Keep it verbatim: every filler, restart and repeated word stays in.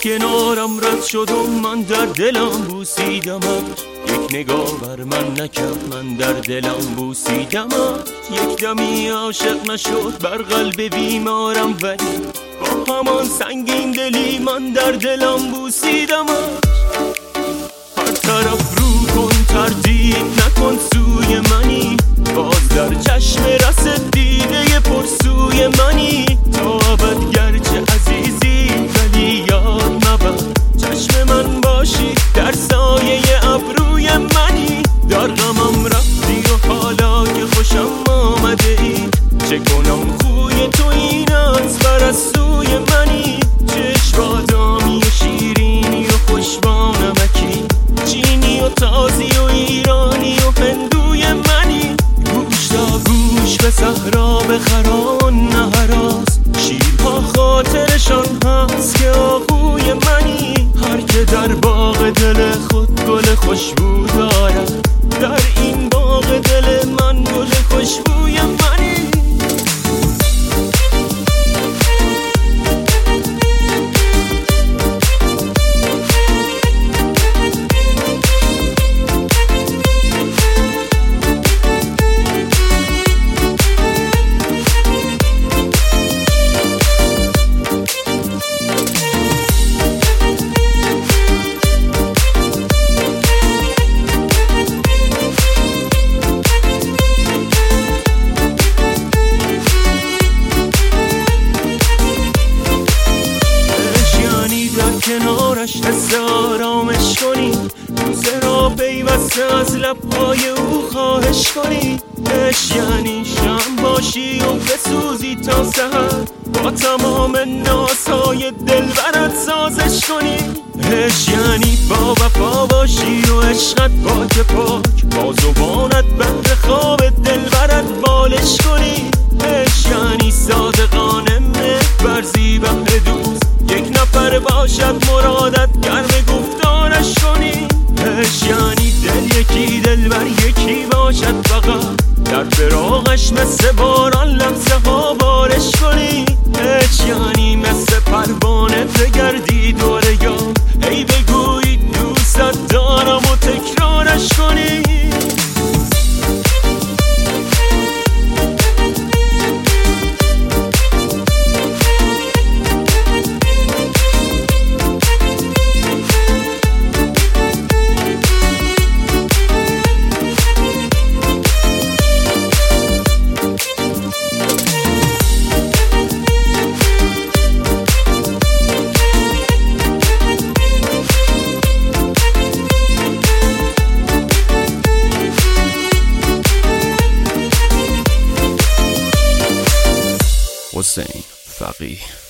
کنارم رد شد و من در دلم بوسیدمش، یک نگاه بر من نکرد من در دلم بوسیدمش. یک دمی عاشق نشد بر قلب بیمارم، ولی با همان سنگین دلی من در دلم بوسیدمش. هر طرف رو کن تردید نکن سوی منی، باز در چشم رست دیده پرسوی منی. تا ابد گرچه عزیزی ولی یاد مبر، چشم من باشی در سایه ابروی منی. در غمم رفتی و حالا که خوشم آمده ای، چه کنم خوی تو این از بر از سوی منی. چشم بادامی و شیرینی و خوش با نمکی، چینی و تازی و ایرانی و هندوی منی. گوش تا گوش به صحرا بخران نه هراس، شیرها خاطرشان هست که آهوی منی. هر که در باغ دل خود گل خوشبو دارد، در این باغ دل من گل خوشبوی منی. کنارش حس آرامش کنی، روزه را پیوسته از لبهای او خواهش کنی. عشق یعنی شم باشی و بسوزی تا سحر، با تمام نازهای دلبرت سازش کنی. عشق یعنی با وفا باشی و عشقت پاک پاک، با زبانت بهر خواب دلبرت بالش کنی. عشق یعنی صادقانه ورزی بهر دوست، یک نفر باشد مرادت گرم گفتارش کنی. عشق یعنی دل یکی دلبر یکی باشد فقط، در فراقش مثل باران لحظه ها بارش کنی. عشق یعنی مثل پروانه بگردی دور یاد، ای بگویی دوستت دارم و تکرارش کنی. حسین فقیه.